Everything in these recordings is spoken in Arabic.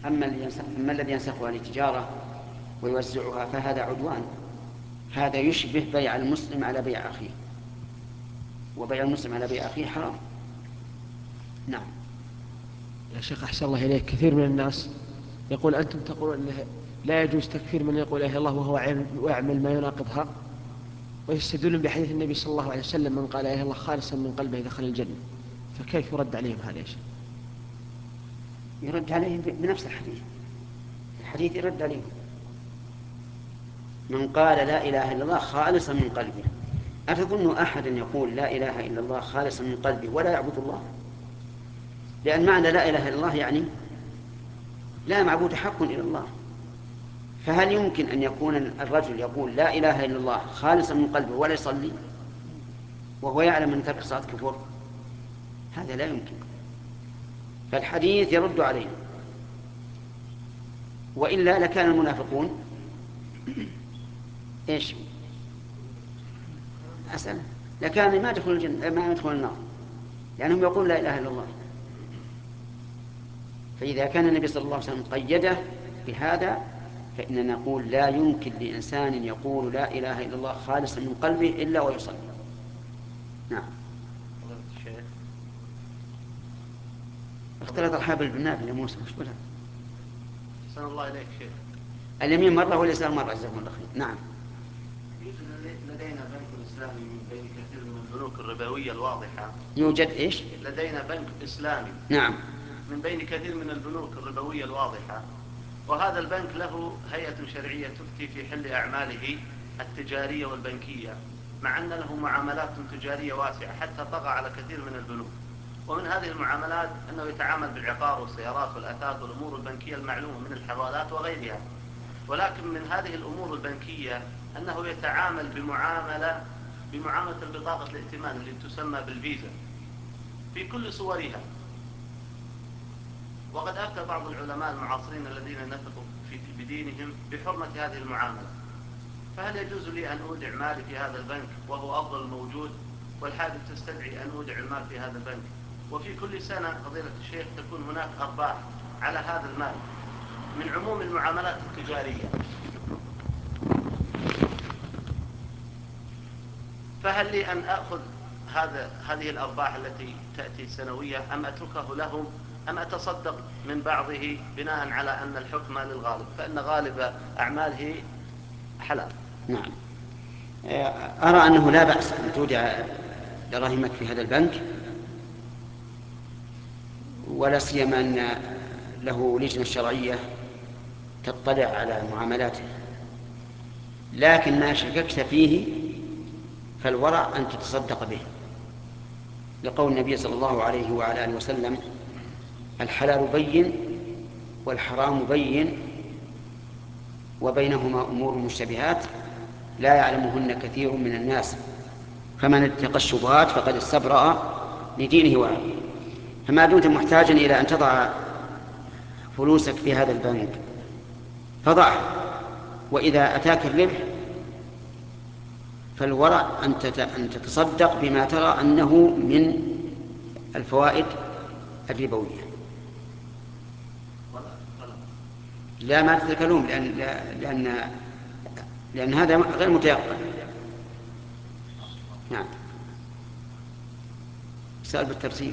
أما الذي ينسخها لتجارة ويوزعها فهذا عدوان، هذا يشبه بيع المسلم على بيع أخيه، وبيع المسلم على بيع أخيه حرام. نعم. يا شيخ أحسن الله إليك، كثير من الناس يقول أنتم تقولون أنه لا يجوز تكفير من يقول إله الله وهو يعمل ما يناقضها، ويستدلون بحديث النبي صلى الله عليه وسلم من قال إله الله خالصا من قلبه دخل الجنة، فكيف يرد عليهم هذا يا شيخ؟ يرد عليهم بنفس الحديث يرد عليهم. من قال لا إله إلا الله خالصا من قلبه، أتظن أحدا يقول لا إله إلا الله خالصا من قلبه ولا يعبد الله؟ لأن معنى لا إله إلا الله يعني لا معبود حق إلا الله. فهل يمكن أن يكون الرجل يقول لا إله إلا الله خالصا من قلبه ولا يصلي وهو يعلم أن ترك الصلاة كفر؟ هذا لا يمكن. فالحديث يرد عليه، وإلا لكان المنافقون إيش أسأل، لكان ما يدخل الجنة ما يدخل النار، لأنهم يقولون لا إله إلا الله. فإذا كان النبي صلى الله عليه وسلم قيده بهذا فإننا نقول لا يمكن لإنسان يقول لا إله إلا الله خالصا من قلبه إلا ويصلي. نعم. اختلط الحبل بالنابل يا موسى، مش ولا؟ أحسن الله إليك شيخ. اليمين مرة واليسار مرة، جزاكم الله خير. نعم. يوجد لدينا بنك إسلامي من بين كثير من البنوك الربوية الواضحة. يوجد إيش؟ لدينا بنك إسلامي. نعم. من بين كثير من البنوك الربوية الواضحة، وهذا البنك له هيئة شرعية تفتي في حل أعماله التجارية والبنكية، مع أن له معاملات تجارية واسعة حتى طغى على كثير من البنوك. ومن هذه المعاملات أنه يتعامل بالعقار والسيارات والأثاث والأمور البنكية المعلومة من الحوالات وغيرها. ولكن من هذه الأمور البنكية أنه يتعامل بمعاملة البطاقة الائتمان اللي تسمى بالفيزا في كل صورها. وقد أفتى بعض العلماء المعاصرين الذين نثقوا بدينهم بحرمة هذه المعاملة. فهل يجوز لي أن أودع مالي في هذا البنك وهو أفضل الموجود، والحاجة تستدعي أن أودع المال في هذا البنك، وفي كل سنة فضيلة الشيخ تكون هناك أرباح على هذا المال من عموم المعاملات التجارية؟ فهل لي أن أخذ هذه الأرباح التي تأتي سنوية، أم أتركه لهم، أم أتصدق من بعضه بناء على أن الحكم للغالب، فإن غالب أعماله حلال؟ نعم. أرى أنه لا بأس أن تودع دراهمك في هذا البنك، ولا سيما أن له لجنة شرعية تطلع على معاملاته. لكن ما شككت فيه فالورع أن تتصدق به، لقول النبي صلى الله عليه وعلى آله وسلم: الحلال بين والحرام بين وبينهما أمور مشتبهات لا يعلمهن كثير من الناس، فمن اتقى الشبهات فقد استبرأ لدينه وعرضه. فما دمت محتاجا إلى أن تضع فلوسك في هذا البنك فضعها، وإذا أتاك الربح فالورع أن تتصدق بما ترى أنه من الفوائد الربوية. لا، ما تتكلم، لأن هذا غير متيقن. نعم. سأل بالترتيب.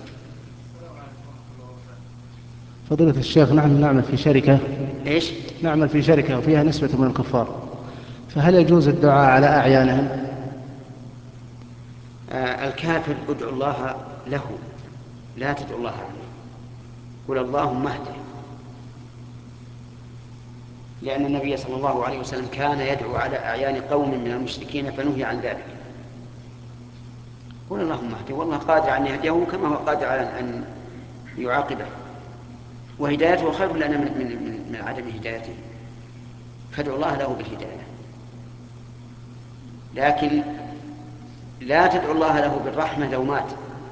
فضيلة الشيخ، نحن نعمل في شركة. إيش؟ نعمل في شركة وفيها نسبة من الكفار، فهل يجوز الدعاء على أعيانهم؟ الكافر ادعو الله له، لا تدعو الله عنه. قل اللهم اهده، لأن النبي صلى الله عليه وسلم كان يدعو على أعيان قوم من المشركين فنهي عن ذلك. قل اللهم اهده، والله قادر أن يهديه كما هو قادر على أن يعاقبه، وهدايته خير لنا من عدم هدايته، فادعو الله له بالهداية. لكن لا تدعو الله له بالرحمة لو مات،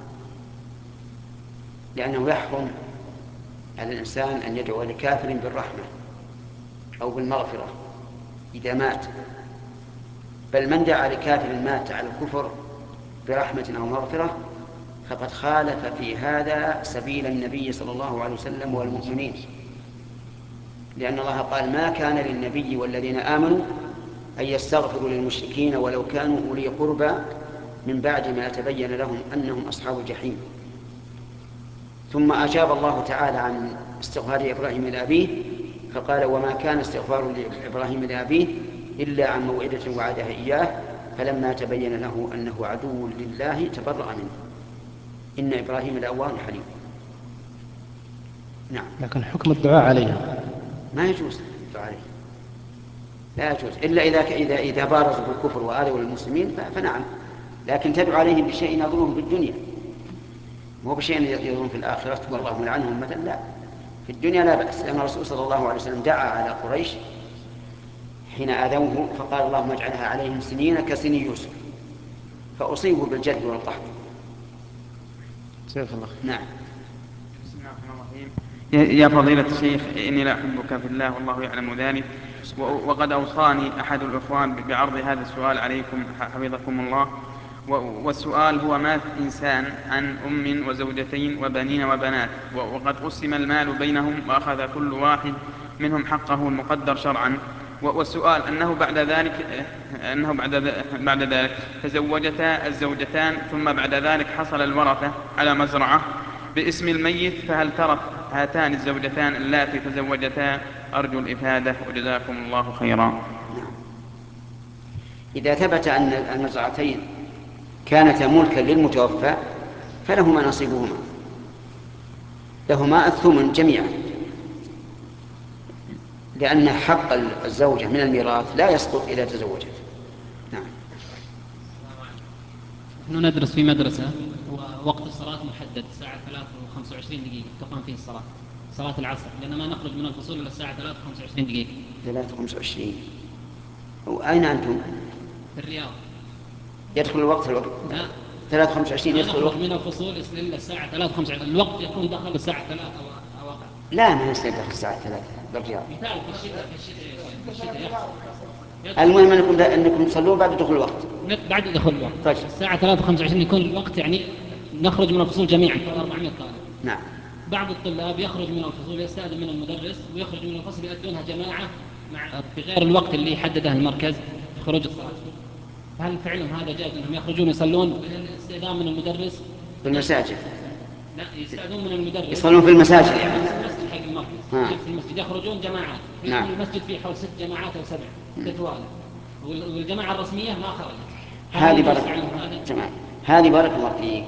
لأنه يحرم على الإنسان أن يدعو لكافر بالرحمة أو بالمغفرة إذا مات. بل من دعا لكافر مات على الكفر برحمة أو مغفرة فقد خالف في هذا سبيل النبي صلى الله عليه وسلم والمؤمنين. لأن الله قال ما كان للنبي والذين آمنوا أن يستغفروا للمشركين ولو كانوا أولي قربى من بعد ما تبين لهم أنهم أصحاب الجحيم. ثم أجاب الله تعالى عن استغفار إبراهيم لأبيه فقال وما كان استغفار إبراهيم لأبيه إلا عن موعدة وعدها إياه فلما تبين له أنه عدو لله تبرأ منه إن إبراهيم لأواه حليم. نعم. لكن حكم الدعاء عليها ما يجوز الدعاء عليه، لا يجوز إلا إذا بارزوا بالكفر وآذوا المسلمين فنعم، لكن تدعو عليهم بشيء يضرهم بالدنيا مو بشيء يضرهم في الآخرة والله ملعنهم مثلا، لا، في الدنيا لا بأس. لأن الرسول صلى الله عليه وسلم دعا على قريش حين آذوه فقال اللهم اجعلها عليهم سنين كسن يوسف فأصيبوا بالجد والقحط. نعم. بسم الله الرحمن الرحيم. يا فضيلة الشيخ إني لا أحبك في الله والله يعلم ذلك، وقد أوصاني أحد الإخوان بعرض هذا السؤال عليكم حفظكم الله. والسؤال هو مات إنسان عن أم وزوجتين وبنين وبنات وقد قسم المال بينهم وأخذ كل واحد منهم حقه المقدر شرعا، والسؤال أنه بعد ذلك تزوجتا الزوجتان ثم بعد ذلك حصل الورثة على مزرعة باسم الميت، فهل ترك هاتان الزوجتان اللاتي تزوجتا؟ أرجو الإفادة وجزاكم الله خيرا. إذا ثبت أن المزرعتين كانتا ملكا للمتوفى فلهما نصيبهما، لهما الثمن جميعا، لأن حق الزوجة من الميراث لا يسقط إذا تزوجت. نعم. نحن ندرس في مدرسة ووقت الصلاة محدد الساعة 3:25 دقيقة تقام فيه صلاة العصر، لأن ما نخرج من الفصول إلى الساعة 3:25 دقيقة. 3:25. وأين أنتم؟ في الرياض. يدخل الوقت لا. 3:25 يدخل الوقت من الفصول إلى الساعة 3:25، الوقت يكون دخل الساعة 3 أو أقل. لا، ما يصير دخل الساعة 3 بالرياض. مثال في الشتاء المهم أنكم تصلون بعد دخول الوقت. بعد دخول الوقت. طيب. الساعة 3:25 يكون الوقت، يعني نخرج من الفصول جميعا 400 طالب. نعم. بعض الطلاب يخرج من الفصول يستأذن من المدرس ويخرج من الفصل يؤدونها جماعة في غير الوقت اللي حدده المركز خروج الصلاة. هل فعلهم هذا جائز أنهم يخرجون يصلون استئذان من المدرس في المساجد؟ لا، يستأذنون من المدرس يصلون في المساجد يعني. في المسجد حق المركز. في المسجد يخرجون جماعات. نعم. المسجد فيه حول 6 جماعات أو 7 تتوالى، والجماعة الرسمية ما خرجت. هذه بارك الله فيك.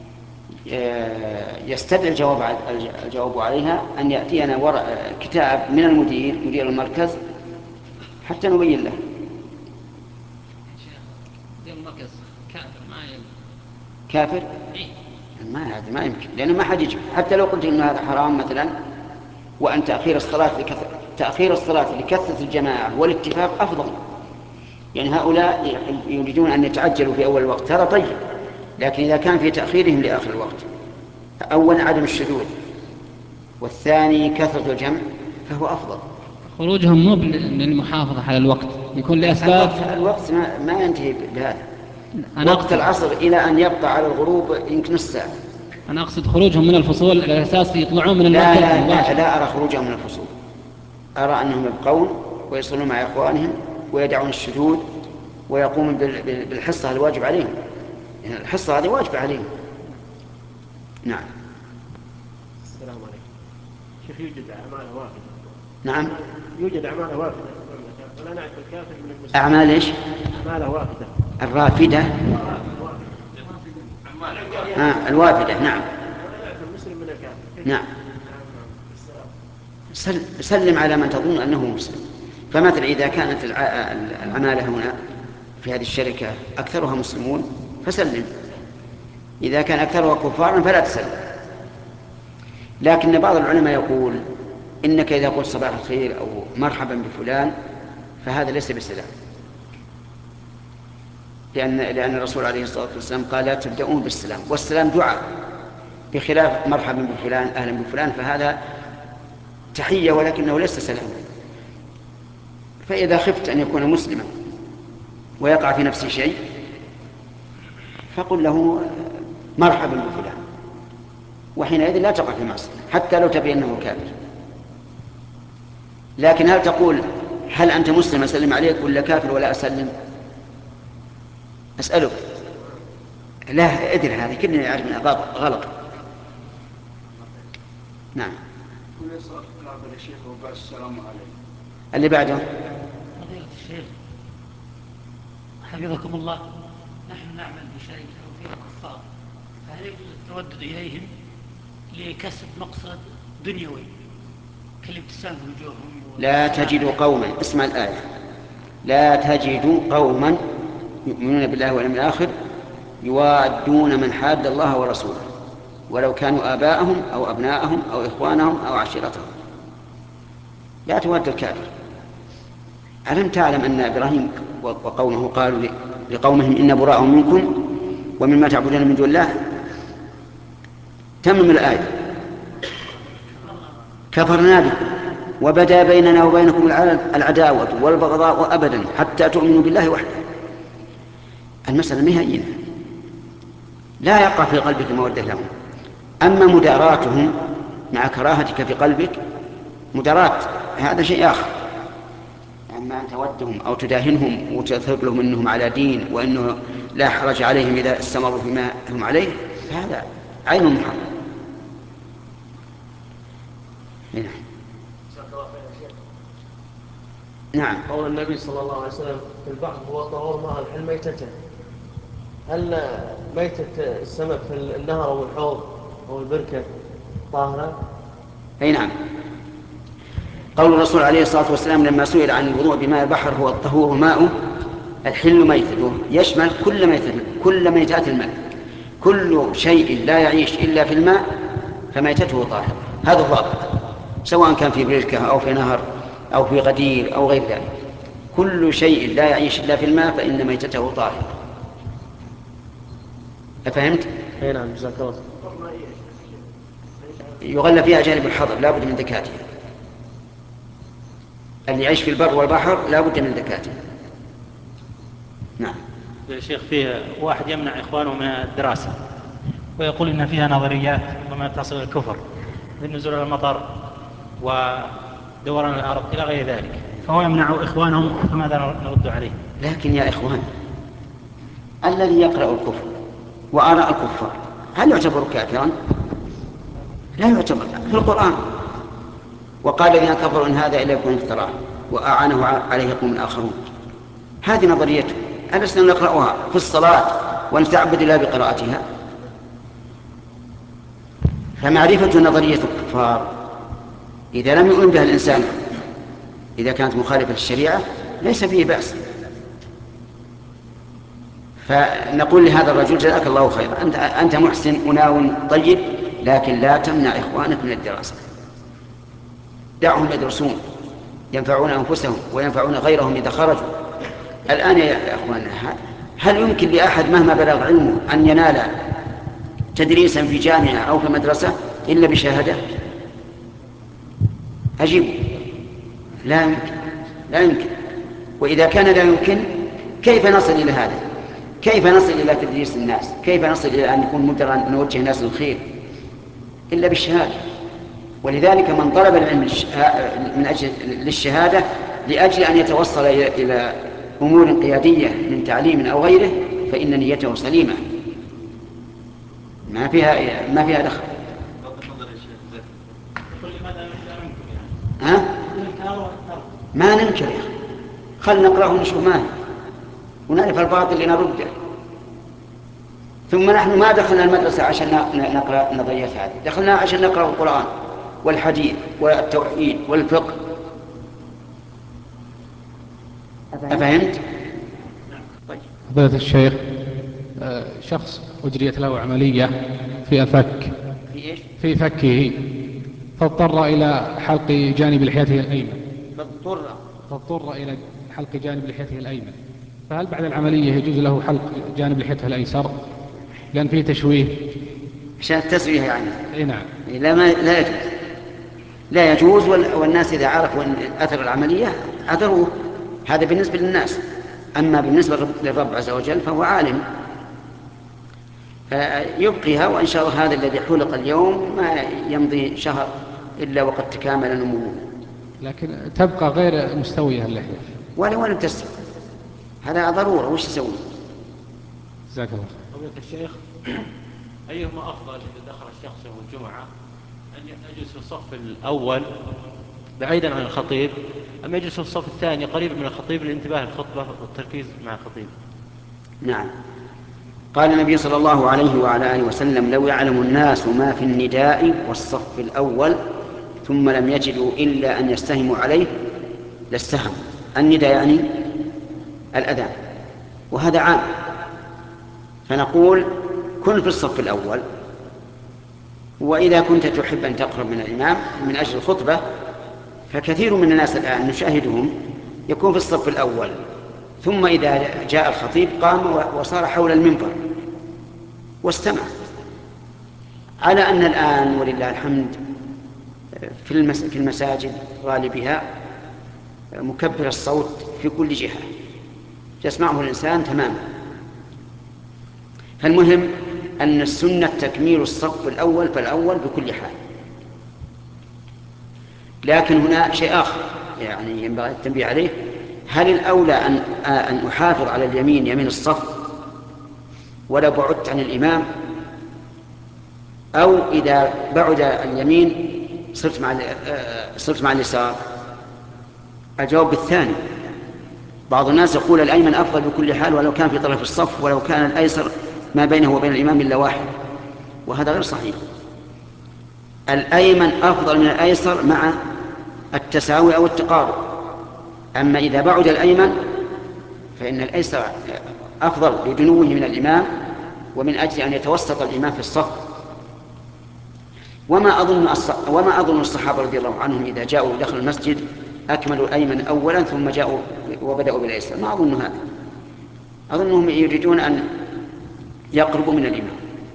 يستدعي الجواب عليها أن يأتينا كتاب من مدير المركز حتى نبين له. مدير المركز كافر ما يمكن. كافر؟ إيه؟ ما يمكن، لأنه ما حد يجب. حتى لو قلت إنه هذا حرام مثلا، وأن تأخير الصلاة لكثرة الجماعة والاتفاق أفضل. يعني هؤلاء يريدون أن يتعجلوا في أول الوقت، هذا طيب، لكن إذا كان في تأخيرهم لآخر الوقت، أولا عدم الشذوذ، والثاني كثرة الجمع، فهو أفضل. خروجهم مو للمحافظة على الوقت، يكون لأسباب. الوقت ما ينتهي بهذا. وقت العصر إلى أن يبقى على الغروب يمكن نص ساعة. أنا أقصد خروجهم من الفصول على أساس يطلعون من المركز. لا أرى خروجهم من الفصول، أرى أنهم يبقون ويصلون مع إخوانهم ويدعون الشذوذ ويقومون بالحصة الواجب عليهم، يعني الحصة هذه واجبة عليهم. نعم. السلام عليكم. شيخ، يوجد أعمال وافدة. نعم. يوجد أعمال وافدة ولا نعرف الكافر من المسلم. أعمال إيش؟ أعمال وافدة. الرافدة. الوافدة. نعم. المسلم من الكافر. نعم. سلم على من تظن أنه مسلم. فمثلا إذا كانت العمالة هنا في هذه الشركة أكثرها مسلمون فسلم، إذا كان أكثرها كفارا فلا تسلم. لكن بعض العلماء يقول إنك إذا قلت صباح الخير أو مرحبا بفلان فهذا ليس بسلام، لأن الرسول عليه الصلاة والسلام قال لا تبدأون بالسلام، والسلام دعاء، بخلاف مرحبا بفلان أهلا بفلان فهذا تحية ولكنه ليس سلام. فإذا خفت أن يكون مسلما ويقع في نفسه شيء فقل له مرحبا بفلان، وحينئذ لا تقع في معصية حتى لو تبين أنه كافر. لكن هل تقول هل أنت مسلم أسلم عليك ولا كافر ولا أسلم؟ أسألك. لا أدري، هذه كلنا يعرف من غلط. نعم. اللي بعده. فضيلة الشيخ حفظكم الله، نحن نعمل بشركة وفيها كفار، فهل يجوز التودد إليهم لكسب مقصد دنيوي كالابتسام في وجوههم؟ لا تجد قوما، اسمع الآية، لا تجد قوما يؤمنون بالله واليوم الآخر يوادون من حاد الله ورسوله ولو كانوا آباءهم أو أبناءهم أو إخوانهم أو عشيرتهم. لا تواد الكافر. ألم تعلم أن إبراهيم وقومه قالوا لقومهم إن براء منكم ومما تعبدون من دون الله؟ تمم الآية، كفرنا بكم وبدا بيننا وبينكم العداوة والبغضاء أبدا حتى تؤمنوا بالله وحده. المسألة مهينة، لا يقع في قلبك مودة لهم. أما مداراتهم مع كراهتك في قلبك، مدارات هذا شيء آخر. أما أن تودهم أو تداهنهم وتثق لهم أنهم على دين وأنه لا حرج عليهم إذا استمروا فيما هم عليه، فهذا عين محرم. نعم. قول النبي صلى الله عليه وسلم في البحر هو طهور ماء الحل ميتته، هل ميتة السمك في النهر أو الحوض أو البركة طاهرة؟ أي نعم. قول الرسول عليه الصلاة والسلام لما سئل عن الوضوء بماء البحر هو الطهور ماؤه الحل ميتته، يشمل كل ميتات الماء. كل شيء لا يعيش إلا في الماء فميتته طاهر. هذا الضابط، سواء كان في بركة أو في نهر أو في غدير أو غير ذلك. كل شيء لا يعيش إلا في الماء فإن ميتته طاهر. أفهمت؟ أي نعم، جزاك الله. يغلى فيها جانب الحظر، لا بد من ذكاته. اللي يعيش في البر والبحر لا بد من ذكاته. نعم. يا شيخ، فيه واحد يمنع إخوانه من الدراسة ويقول إن فيها نظريات وما تصل الكفر من نزول المطر ودوران الأرض إلى غير ذلك، فهو يمنع إخوانهم، فماذا نرد عليه؟ لكن يا إخوان، الذي يقرأ الكفر وآراء الكفار هل يعتبر كافرا؟ لا يعتبر. في القرآن وقال الذين كفروا إن هذا إلا يكون افتراء وأعانه عليه قوم آخرون. هذه نظريته، ألسنا نقرأها في الصلاة ونتعبد الله بقراءتها؟ فمعرفة نظرية الكفار إذا لم يؤمن بها الإنسان، إذا كانت مخالفة للشريعة، ليس فيه بأس. فنقول لهذا الرجل جزاك الله خيرا، أنت محسن وناو طيب، لكن لا تمنع إخوانك من الدراسة. دعهم يدرسون، ينفعون أنفسهم وينفعون غيرهم إذا خرجوا. الآن يا أخواننا، هل يمكن لأحد مهما بلغ علمه أن ينال تدريسا في جامعة أو في مدرسة إلا بشهادة؟ أجيبوا. لا يمكن، لا يمكن. وإذا كان لا يمكن، كيف نصل إلى هذا؟ كيف نصل إلى تدريس الناس؟ كيف نصل إلى أن نكون مدرا نوجه الناس للخير إلا بالشهادة؟ ولذلك من طلب العلم من أجل للشهادة لأجل أن يتوصل إلى أمور قيادية من تعليم أو غيره فإن نيته سليمة، ما فيها دخل. ها؟ ما ننكر يا أخي، خل نقرأه ونشوف ما هي ونعرف الباطل لنرده. ثم نحن ما دخلنا المدرسة عشان نقرأ النظريات هذه، دخلنا عشان نقرأ القرآن والحديث والتوحيد والفقه. أفهمت؟ طيب. فضيلة الشيخ، شخص أجريت له عملية في الفك، في فكه، فاضطر إلى حلق جانب لحيته الأيمن. فاضطر إلى حلق جانب لحيته الأيمن، فهل بعد العملية يجوز له حلق جانب لحيته الأيسر؟ لأن فيه تشويه. عشان التسوية يعني. أي نعم. لا يجوز، لا يجوز. والناس إذا عرفوا أثر العملية عذروه. هذا بالنسبة للناس. أما بالنسبة للرب عز وجل فهو عالم، فيبقيها. وإن شاء الله هذا الذي حلق اليوم ما يمضي شهر إلا وقد تكامل نموه. لكن تبقى غير مستوية اللحية ولم تستوي، هذا ضرورة، وش يسوي؟ جزاك الله. فضيلة الشيخ، أيهما أفضل إذا دخل الشخص يوم الجمعة أن يجلس في الصف الأول بعيدا عن الخطيب، أم يجلس في الصف الثاني قريبا من الخطيب للانتباه للخطبة والتركيز مع الخطيب؟ نعم، قال النبي صلى الله عليه وعلى آله وسلم: لو يعلم الناس ما في النداء والصف الأول ثم لم يجدوا إلا أن يستهموا عليه لاستهموا. النداء يعني الأذان، وهذا عام، فنقول كن في الصف الأول، وإذا كنت تحب أن تقرب من الإمام من أجل الخطبة، فكثير من الناس الآن نشاهدهم يكون في الصف الأول، ثم إذا جاء الخطيب قام وصار حول المنبر واستمع. على أن الآن ولله الحمد في المساجد غالبها مكبر الصوت في كل جهة يسمعه الإنسان تماما. فالمهم أن السنة تكميل الصف الأول فالأول بكل حال. لكن هنا شيء آخر يعني ينبغي التنبيه عليه: هل الأولى أن أحافظ على اليمين يمين الصف ولو بعدت عن الإمام، أو إذا بعد اليمين صرت مع اليسار؟ الجواب بالثاني. بعض الناس يقول الأيمن أفضل بكل حال ولو كان في طرف الصف، ولو كان الأيسر ما بينه وبين الإمام إلا واحد، وهذا غير صحيح. الأيمن أفضل من الأيسر مع التساوي أو التقارب. أما إذا بعد الأيمن فإن الأيسر أفضل لدنوه من الإمام ومن أجل أن يتوسط الإمام في الصف. وما أظن الصحابة رضي الله عنهم إذا جاءوا دخل المسجد أكملوا الأيمن أولا ثم جاءوا وبدأوا بالأيسر، ما أظن هذا. أظنهم يريدون أن يقربوا من الإمام.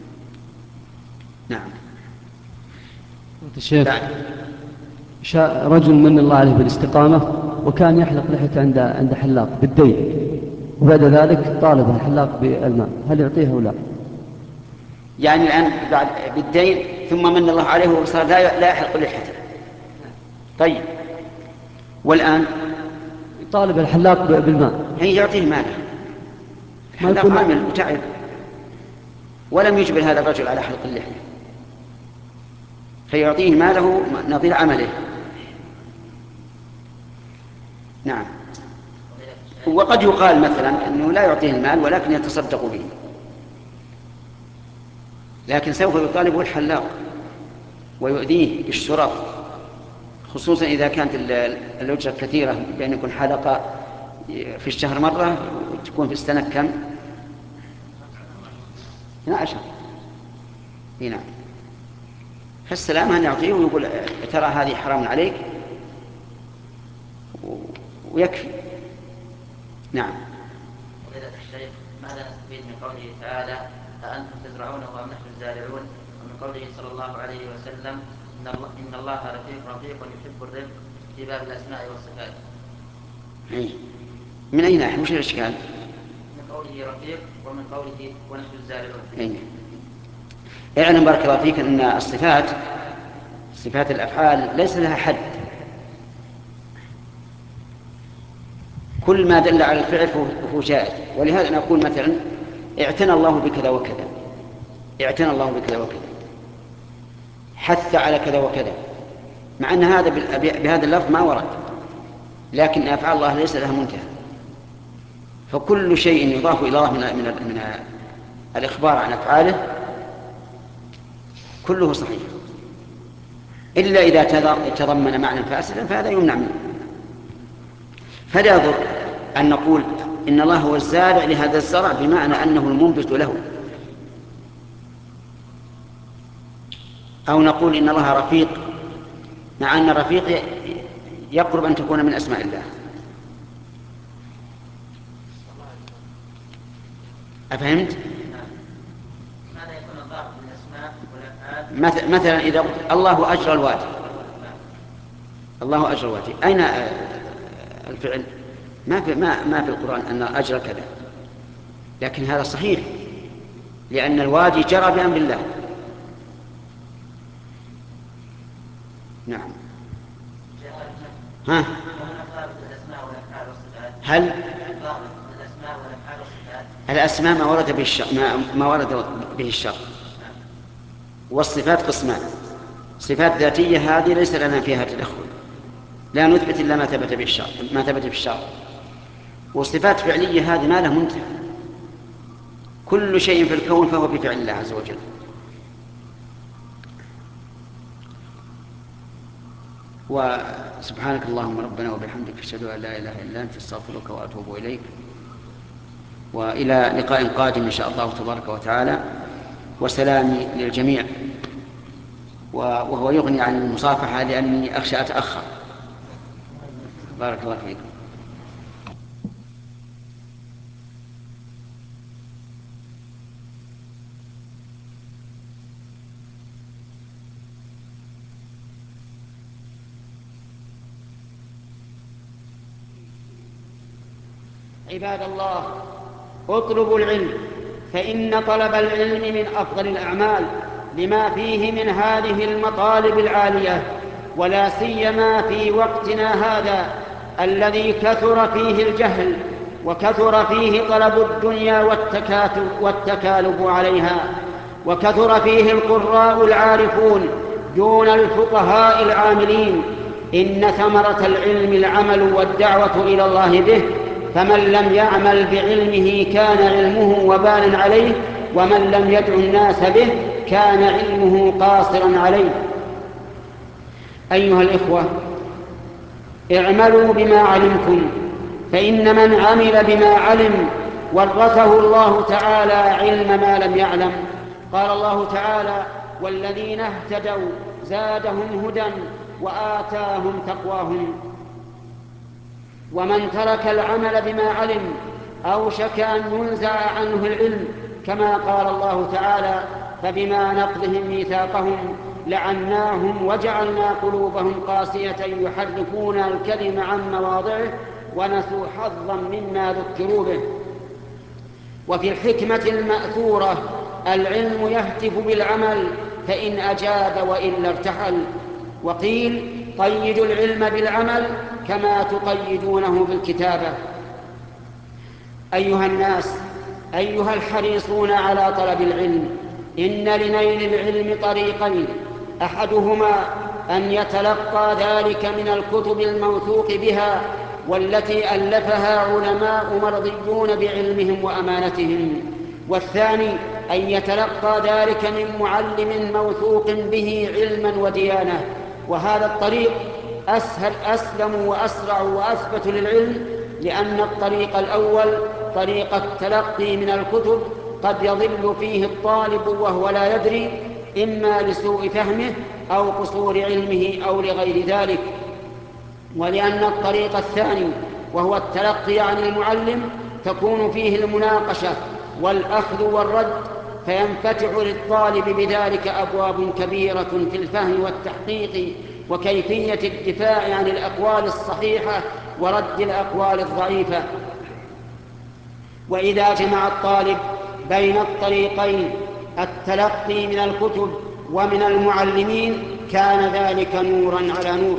نعم. الشيخ، رجل من الله عليه بالاستقامة وكان يحلق لحيته عند حلاق بالدين، وبعد ذلك طالب الحلاق بالماء، هل يعطيه أو لا؟ يعني الآن بعد بالدين ثم من الله عليه وصار لا يحلق لحيته. طيب، والآن طالب الحلاق بالماء، هي يعطيه ماله، الحلاق عامل وتعب، ولم يجبر هذا الرجل على حلق اللحية، فيعطيه ماله نظير عمله. نعم. وقد يقال مثلا أنه لا يعطيه المال ولكن يتصدق به، لكن سوف يطالبه الحلاق ويؤذيه بالشرط، خصوصا إذا كانت الأجرة كثيرة، بأن يكون حلقة في الشهر مرة وتكون في السنة كم؟ 12. نعم. فالسلام أن يعطيه ويقول ترى هذه حرام عليك ويكفي. نعم. فضيلة الشيخ، ماذا نستفيد من قوله تعالى: أأنتم تزرعونه أم نحن الزارعون؟ ومن قوله صلى الله عليه وسلم: إن الله رفيق يحب الرفق في باب الأسماء والصفات. من أين نحن؟ وش الإشكال؟ من قوله رفيق ومن قوله ونحن الزارعون. اعلم بارك الله فيك أن صفات الأفعال ليس لها حد، كل ما دل على الفعل فهو جائز. ولهذا نقول مثلا: اعتنى الله بكذا وكذا، اعتنى الله بكذا وكذا، حث على كذا وكذا، مع أن هذا بهذا اللفظ ما ورد، لكن أفعال الله ليس لها منتهى. فكل شيء يضاف إلى الله من الإخبار عن أفعاله كله صحيح، إلا إذا تضمن معنى فاسدا فهذا يمنع منه. فلا يضر أن نقول إن الله هو الزارع لهذا الزرع بمعنى أنه المنبت له، أو نقول إن الله رفيق مع أن الرفيق يقرب أن تكون من أسماء الله. أفهمت؟ ماذا يكون الضابط بالأسماء والأفعال؟ مثلا إذا قلت الله أجرى الوادي، الله أجرى الوادي، أين الفعل؟ ما في القرآن أن أجرى كذا، لكن هذا صحيح لأن الوادي جرى بأمر الله. جاء ها؟ هل الأسماء ما ورد به الشرع، والصفات قسمان. صفات ذاتية هذه ليس لنا فيها تدخل، لا نثبت إلا ما ثبت في الشرع. وصفات فعلية هذه ما له منتهى، كل شيء في الكون فهو بفعل الله عز وجل. وسبحانك اللهم ربنا وبحمدك أشهد أن لا إله إلا أنت أستغفرك وأتوب إليك، وإلى لقاء قادم إن شاء الله تبارك وتعالى، وسلامي للجميع. وهو يغني عن المصافحة لأني أخشى أتأخر. بارك الله فيكم. عباد الله، اطلبوا العلم، فإن طلب العلم من أفضل الأعمال لما فيه من هذه المطالب العالية، ولا سيما في وقتنا هذا الذي كثر فيه الجهل وكثر فيه طلب الدنيا والتكالب عليها، وكثر فيه القراء العارفون دون الفقهاء العاملين. إن ثمرة العلم العمل والدعوة إلى الله به، فمن لم يعمل بعلمه كان علمه وبالا عليه، ومن لم يدع الناس به كان علمه قاصرا عليه. أيها الإخوة، اعملوا بما علمتم، فإن من عمل بما علم ورثه الله تعالى علم ما لم يعلم. قال الله تعالى: والذين اهتدوا زادهم هدى وآتاهم تقواهم. ومن ترك العمل بما علم أوشك أن ينزع عنه العلم، كما قال الله تعالى: فبما نقضهم ميثاقهم لعناهم وجعلنا قلوبهم قاسية يحرفون الكلم عن مواضعه ونسوا حظا مما ذكروا به. وفي الحكمة المأثورة: العلم يهتف بالعمل فإن أجاب وإلا ارتحل. وقيل: قيدوا العلم بالعمل كما تقيدونه بالكتابة. أيها الناس، أيها الحريصون على طلب العلم، إن لنيل العلم طريقين: أحدهما أن يتلقى ذلك من الكتب الموثوق بها والتي ألفها علماء مرضيون بعلمهم وأمانتهم، والثاني أن يتلقى ذلك من معلم موثوق به علما وديانة. وهذا الطريق أسلم وأسرع وأثبت للعلم، لأن الطريق الأول طريق التلقي من الكتب قد يضل فيه الطالب وهو لا يدري، إما لسوء فهمه أو قصور علمه أو لغير ذلك. ولأن الطريق الثاني وهو التلقي عن المعلم تكون فيه المناقشة والأخذ والرد، فينفتح للطالب بذلك أبواب كبيرة في الفهم والتحقيق وكيفية الدفاع عن الأقوال الصحيحة ورد الأقوال الضعيفة. وإذا جمع الطالب بين الطريقين، التلقي من الكتب ومن المعلمين، كان ذلك نورا على نور.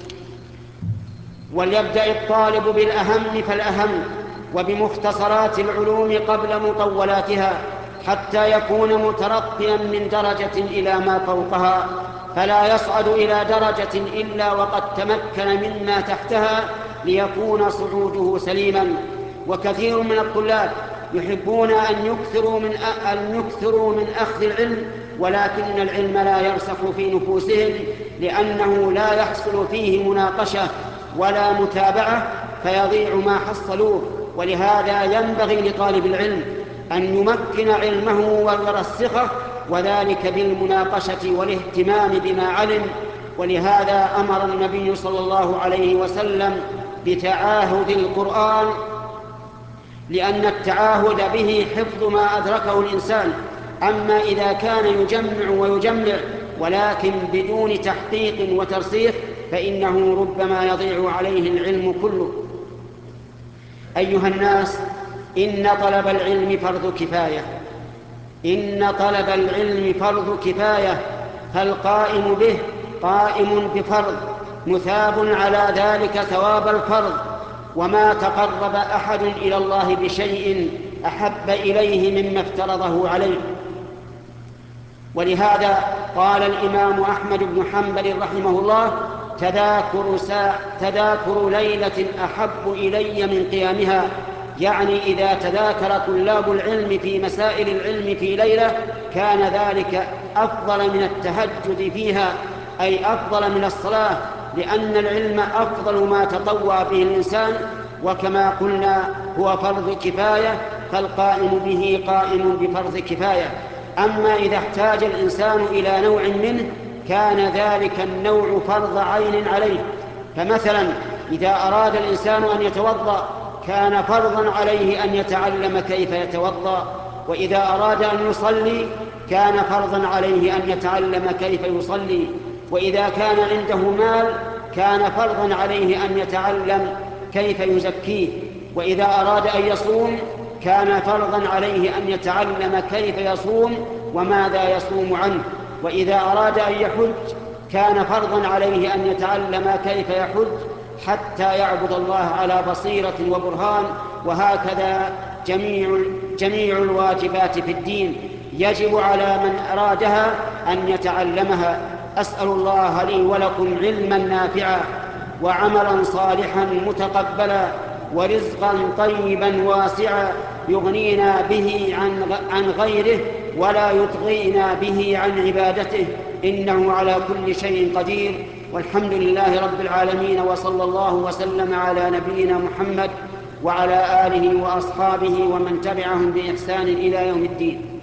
وليبدأ الطالب بالأهم فالأهم، وبمختصرات العلوم قبل مطولاتها، حتى يكون مترقيا من درجة إلى ما فوقها، فلا يصعد إلى درجة إلا وقد تمكن مما تحتها ليكون صعوده سليما. وكثير من الطلاب يحبون أن يكثروا من أخذ العلم، ولكن العلم لا يرسخ في نفوسهم، لأنه لا يحصل فيه مناقشة ولا متابعة، فيضيع ما حصلوه. ولهذا ينبغي لطالب العلم أن يمكن علمه ويرسخه، وذلك بالمناقشة والاهتمام بما علم. ولهذا أمر النبي صلى الله عليه وسلم بتعاهد القرآن، لأن التعاهد به حفظ ما أدركه الإنسان. أما إذا كان يجمع ويجمع ولكن بدون تحقيق وترسيخ، فإنه ربما يضيع عليه العلم كله. أيها الناس، إن طلب العلم فرض كفاية، إن طلب العلم فرض كفاية، فالقائم به قائم بفرض مثاب على ذلك ثواب الفرض، وما تقرب أحد إلى الله بشيء أحب إليه مما افترضه عليه. ولهذا قال الإمام أحمد بن حنبل رحمه الله: تذاكر ليلة أحب إلي من قيامها، يعني إذا تذاكر طلاب العلم في مسائل العلم في ليلة كان ذلك أفضل من التهجد فيها، أي أفضل من الصلاة، لأن العلم أفضل ما تطوع به الإنسان، وكما قلنا هو فرض كفاية، فالقائم به قائم بفرض كفاية. أما إذا احتاج الإنسان إلى نوع منه كان ذلك النوع فرض عين عليه. فمثلا إذا أراد الإنسان أن يتوضأ كان فرضا عليه أن يتعلم كيف يتوضأ، وإذا أراد أن يصلي كان فرضا عليه أن يتعلم كيف يصلي، وإذا كان عنده مال كان فرضا عليه أن يتعلم كيف يزكيه، وإذا أراد أن يصوم كان فرضا عليه أن يتعلم كيف يصوم وماذا يصوم عنه، وإذا أراد أن يحج كان فرضا عليه أن يتعلم كيف يحج حتى يعبد الله على بصيرة وبرهان. وهكذا جميع الواجبات في الدين يجب على من أرادها أن يتعلمها. أسأل الله لي ولكم علما نافعا وعملا صالحا متقبلا ورزقا طيبا واسعا يغنينا به عن غيره ولا يطغينا به عن عبادته، إنه على كل شيء قدير. والحمد لله رب العالمين، وصلى الله وسلم على نبينا محمد وعلى آله وأصحابه ومن تبعهم بإحسان إلى يوم الدين.